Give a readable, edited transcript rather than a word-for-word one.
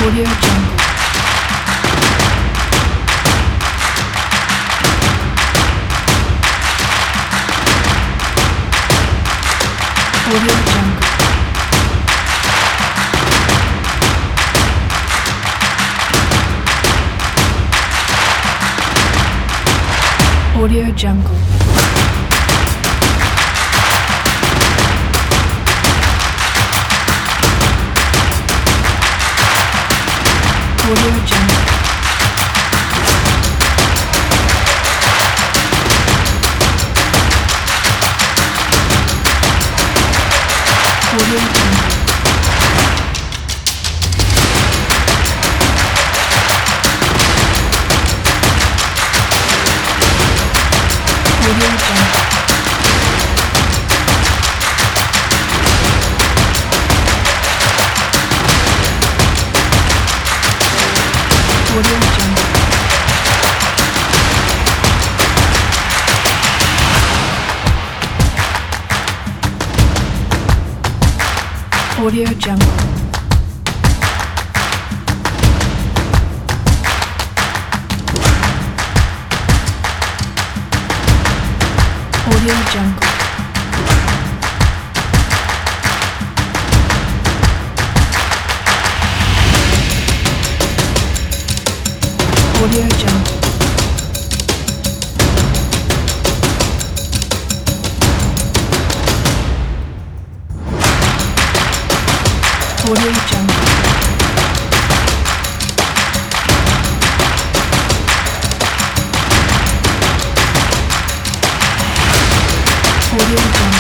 Audio Jungle. Audio Jungle. Audio Jungle. Audio Jungle. Audio Jungle. Audio Jungle. Audio Jungle. Audio Jungle. Audio Jungle. Audio Jungle. Audio Jungle. Audio Jungle.